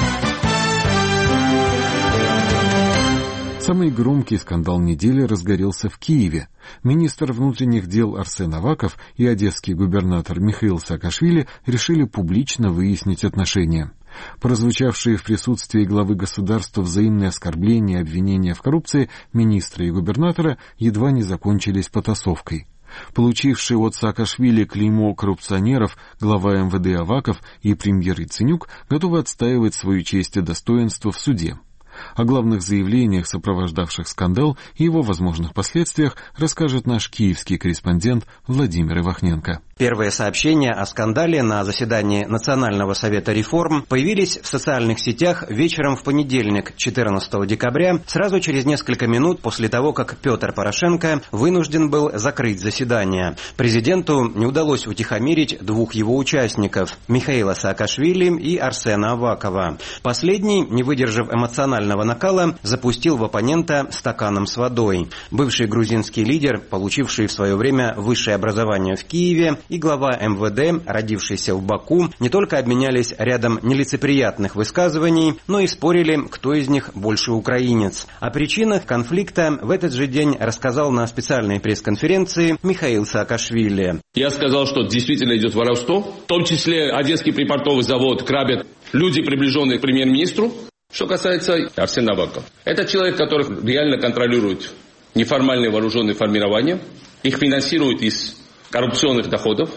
Самый громкий скандал недели разгорелся в Киеве. Министр внутренних дел Арсен Аваков и одесский губернатор Михаил Саакашвили решили публично выяснить отношения. Прозвучавшие в присутствии главы государства взаимные оскорбления и обвинения в коррупции министра и губернатора едва не закончились потасовкой. Получивший от Саакашвили клеймо коррупционеров, глава МВД Аваков и премьер Яценюк готовы отстаивать свою честь и достоинство в суде. О главных заявлениях, сопровождавших скандал, и его возможных последствиях расскажет наш киевский корреспондент Владимир Ивахненко. Первые сообщения о скандале на заседании Национального совета реформ появились в социальных сетях вечером в понедельник, 14 декабря, сразу через несколько минут после того, как Петр Порошенко вынужден был закрыть заседание. Президенту не удалось утихомирить двух его участников – Михаила Саакашвили и Арсена Авакова. Последний, не выдержав эмоционального накала, запустил в оппонента стаканом с водой. Бывший грузинский лидер, получивший в свое время высшее образование в Киеве, и глава МВД, родившийся в Баку, не только обменялись рядом нелицеприятных высказываний, но и спорили, кто из них больше украинец. О причинах конфликта в этот же день рассказал на специальной пресс-конференции Михаил Саакашвили. Я сказал, что действительно идет воровство, в том числе Одесский припортовый завод грабят люди, приближенные к премьер-министру. Что касается Арсена Авакова, это человек, который реально контролирует неформальные вооруженные формирования, их финансирует из коррупционных доходов.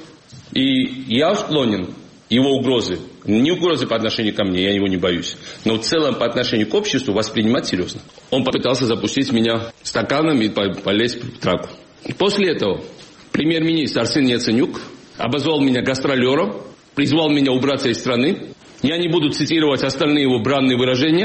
И я склонен его угрозы, не угрозы по отношению ко мне, я его не боюсь, но в целом по отношению к обществу воспринимать серьезно. Он попытался запустить меня стаканом и полезть в драку. После этого премьер-министр Арсен Яценюк обозвал меня гастролером, призвал меня убраться из страны. Я не буду цитировать остальные его бранные выражения.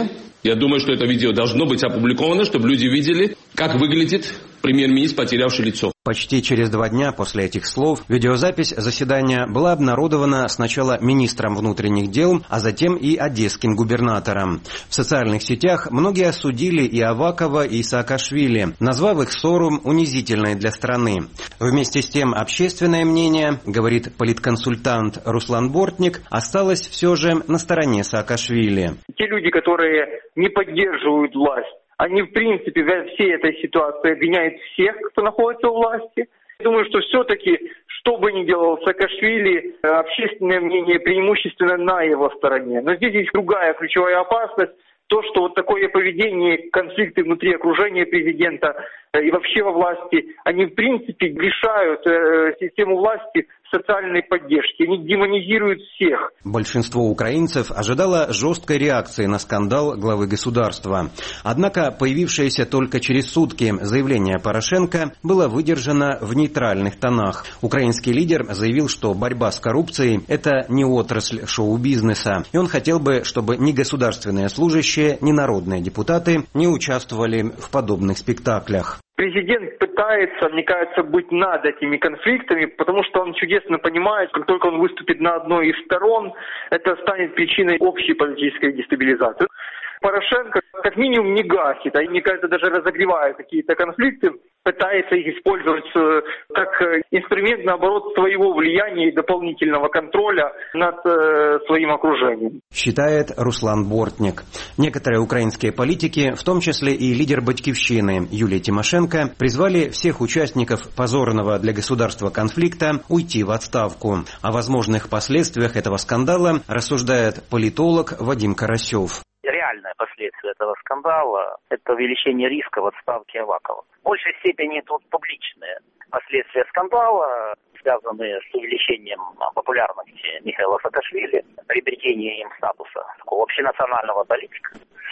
Я думаю, что это видео должно быть опубликовано, чтобы люди видели, как выглядит премьер-министр, потерявший лицо. Почти через 2 дня после этих слов видеозапись заседания была обнародована сначала министром внутренних дел, а затем и одесским губернатором. В социальных сетях многие осудили и Авакова, и Саакашвили, назвав их ссору унизительной для страны. Вместе с тем общественное мнение, говорит политконсультант Руслан Бортник, осталось все же на стороне Саакашвили. Те люди, которые не поддерживают власть, они, в принципе, во всей этой ситуации обвиняют всех, кто находится у власти. Я думаю, что все-таки, что бы ни делал Саакашвили, общественное мнение преимущественно на его стороне. Но здесь есть другая ключевая опасность. То, что вот такое поведение, конфликты внутри окружения президента и вообще во власти, они в принципе лишают систему власти социальной поддержки, они демонизируют всех. Большинство украинцев ожидало жесткой реакции на скандал главы государства. Однако появившееся только через сутки заявление Порошенко было выдержано в нейтральных тонах. Украинский лидер заявил, что борьба с коррупцией – это не отрасль шоу-бизнеса, и он хотел бы, чтобы ни государственные служащие, ни народные депутаты не участвовали в подобных спектаклях. Президент пытается, мне кажется, быть над этими конфликтами, потому что он чудесно понимает, как только он выступит на одной из сторон, это станет причиной общей политической дестабилизации. Порошенко как минимум не гасит, а мне кажется, даже разогревает какие-то конфликты, пытается их использовать как инструмент, наоборот, своего влияния и дополнительного контроля над своим окружением. Считает Руслан Бортник. Некоторые украинские политики, в том числе и лидер «Батькивщины» Юлия Тимошенко, призвали всех участников позорного для государства конфликта уйти в отставку. О возможных последствиях этого скандала рассуждает политолог Вадим Карасев. Реальное последствие этого скандала – это увеличение риска в отставке Авакова. В большей степени тут публичные последствия скандала, связанные с увеличением популярности Михаила Саакашвили, приобретением им статуса такого общенационального политика.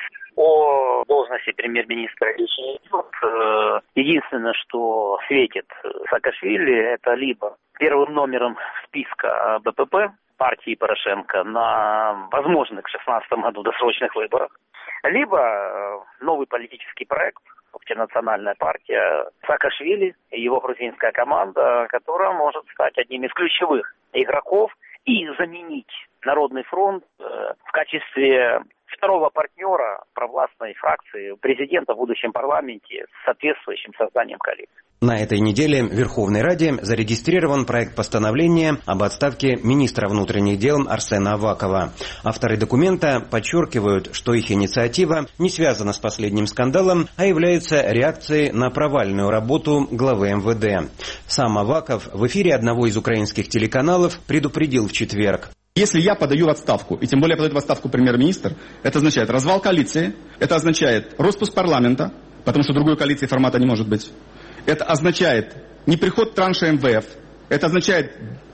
О должности премьер-министра речи не идет. Единственное, что светит Саакашвили, это либо первым номером списка БПП, партии Порошенко, на возможных в 2016 году досрочных выборах, либо новый политический проект, общенациональная партия Саакашвили и его грузинская команда, которая может стать одним из ключевых игроков и заменить Народный фронт в качестве второго партнера провластной фракции президента в будущем парламенте с соответствующим созданием коалиции. На этой неделе в Верховной Раде зарегистрирован проект постановления об отставке министра внутренних дел Арсена Авакова. Авторы документа подчеркивают, что их инициатива не связана с последним скандалом, а является реакцией на провальную работу главы МВД. Сам Аваков в эфире одного из украинских телеканалов предупредил в четверг. Если я подаю в отставку, и тем более подает в отставку премьер-министр, это означает развал коалиции, это означает распуск парламента, потому что другой коалиции формата не может быть. Это означает не приход транша МВФ, это означает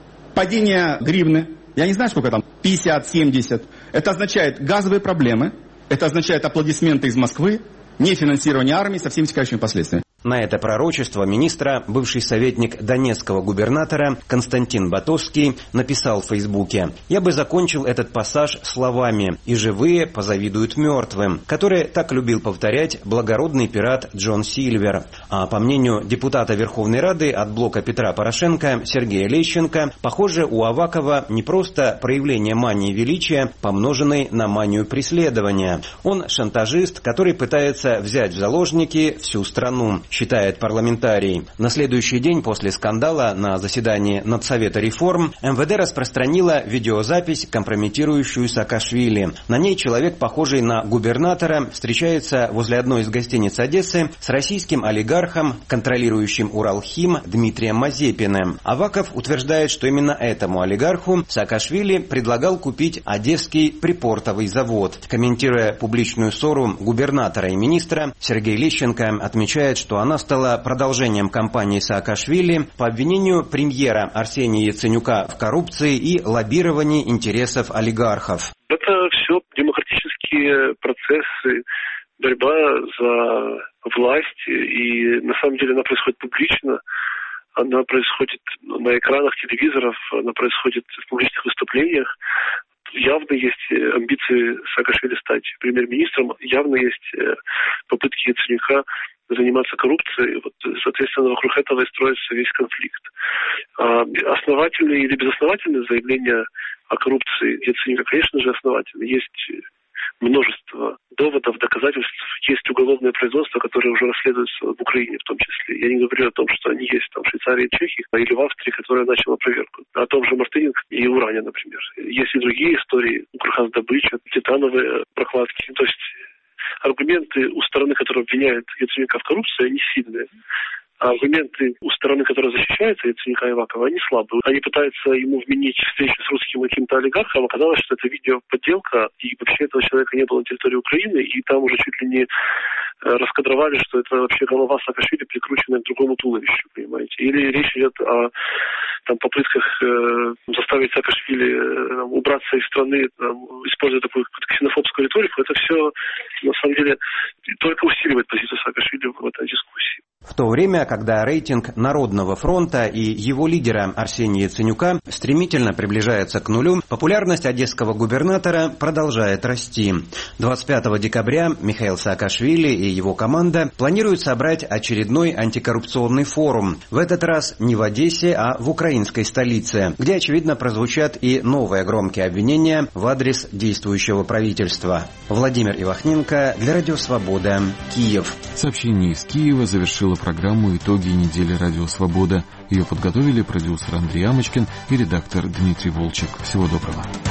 падение гривны, я не знаю сколько там, 50, 70. Это означает газовые проблемы, это означает аплодисменты из Москвы, нефинансирование армии со всеми вытекающими последствиями. На это пророчество министра бывший советник донецкого губернатора Константин Батовский написал в Фейсбуке: «Я бы закончил этот пассаж словами «и живые позавидуют мертвым», которые так любил повторять благородный пират Джон Сильвер». А по мнению депутата Верховной Рады от блока Петра Порошенко Сергея Лещенко, похоже, у Авакова не просто проявление мании величия, помноженной на манию преследования. Он шантажист, который пытается взять в заложники всю страну, считает парламентарий. На следующий день после скандала на заседании Надсовета реформ МВД распространила видеозапись, компрометирующую Саакашвили. На ней человек, похожий на губернатора, встречается возле одной из гостиниц Одессы с российским олигархом, контролирующим Уралхим Дмитрием Мазепиным. Аваков утверждает, что именно этому олигарху Саакашвили предлагал купить Одесский припортовый завод. Комментируя публичную ссору губернатора и министра, Сергей Лещенко отмечает, что она стала продолжением кампании Саакашвили по обвинению премьера Арсения Яценюка в коррупции и лоббировании интересов олигархов. Это все демократические процессы, борьба за власть, и на самом деле она происходит публично, она происходит на экранах телевизоров, она происходит в публичных выступлениях. Явно есть амбиции Саакашвили стать премьер-министром, явно есть попытки Яценюка заниматься коррупцией. Вот, соответственно, вокруг этого и строится весь конфликт. Основательные или безосновательные заявления о коррупции Яценюка, конечно же, основательны. Есть множество доводов, доказательств. Есть уголовное производство, которое уже расследуется в Украине в том числе. Я не говорю о том, что они есть там в Швейцарии и Чехии, или в Австрии, которая начала проверку. О том же Мартыненко и Уране, например. Есть и другие истории. Укрхаздобыча, титановые прокладки. То есть аргументы у стороны, которая обвиняет Яценюка в коррупции, они сильные. А аргументы у стороны, которая защищается, Яценюка и Авакова, они слабые. Они пытаются ему вменить встречу с русским каким-то олигархом. Оказалось, что это видео подделка, и вообще этого человека не было на территории Украины, и там уже чуть ли не раскадровали, что это вообще голова Саакашвили, прикрученная к другому туловищу, понимаете. Или речь идет о попытках заставить Саакашвили убраться из страны, используя такую ксенофобскую риторику. Это все, на самом деле, только усиливает позицию Саакашвили в этой дискуссии. В то время, когда рейтинг Народного фронта и его лидера Арсения Яценюка стремительно приближается к нулю, популярность одесского губернатора продолжает расти. 25 декабря Михаил Саакашвили и его команда планируют собрать очередной антикоррупционный форум. В этот раз не в Одессе, а в украинской столице, где, очевидно, прозвучат и новые громкие обвинения в адрес действующего правительства. Владимир Ивахненко для Радио Свобода, Киев. Сообщение из Киева завершило программу «Итоги недели Радио Свобода». Ее подготовили продюсер Андрей Амочкин и редактор Дмитрий Волчек. Всего доброго.